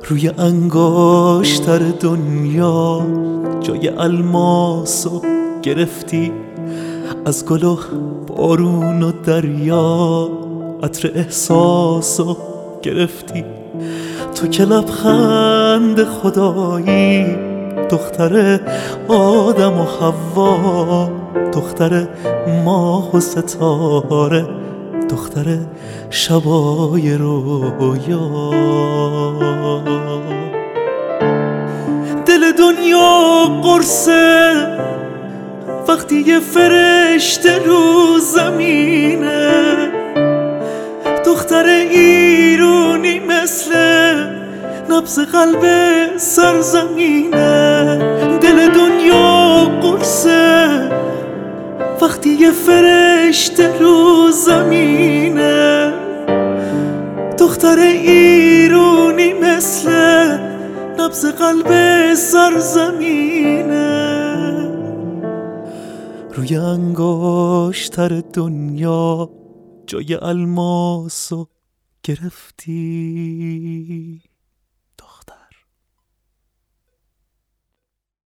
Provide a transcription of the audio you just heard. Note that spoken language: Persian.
روی انگشتر دنیا جای الماسو گرفتی، از گل و بارون و دریا عطر احساسو گرفتی. تو که لبخند خدایی، دختر آدم و حوا، دختر ماه و ستاره، دختر شبای رویا. دل دنیا قرصه وقتی یه فرشته رو زمینه، دختر ایرونی مثل نبض قلب سرزمینه. دل دنیا قرصه وقتی یه فرشته رو زمینه، دختر ایرونی مثل نبض قلب سرزمینه. روی انگشتر دنیا جای الماسو گرفتی.